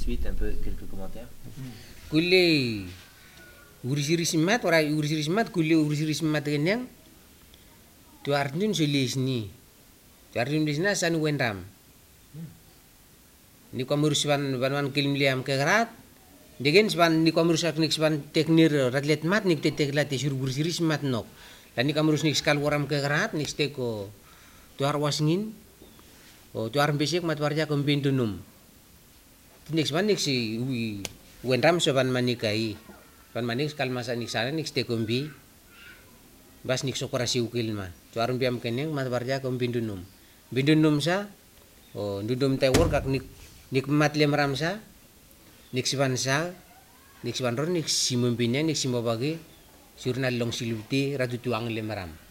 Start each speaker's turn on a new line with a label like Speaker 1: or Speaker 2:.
Speaker 1: suite un peu quelques commentaires.
Speaker 2: Kulle urisirismat ora urisirismat kulle urisirismat kenyang tu arjun sulisni tu arjun lisna san wendam ni komurus ban kilimliam kegrat degen sban ni komurus nik sban teknir ratlet mat nik teteklat sur urisirismat nok dan ni komurus nik skal waram kegrat nik steko tu arwasngin o tu arbesek mat warja kombindunum nik sban nik si wendam soban manikai pan manik skal masa nik sana nik stekombi bas nik sokorasi ukilma tu arum biam kenyang mat warja kombindunum bindunum sa o ndudum tewor kak nik mat lemram sa nik siban ron nik simumpinya nik simbabagi surna long silupti ratu tuang lemram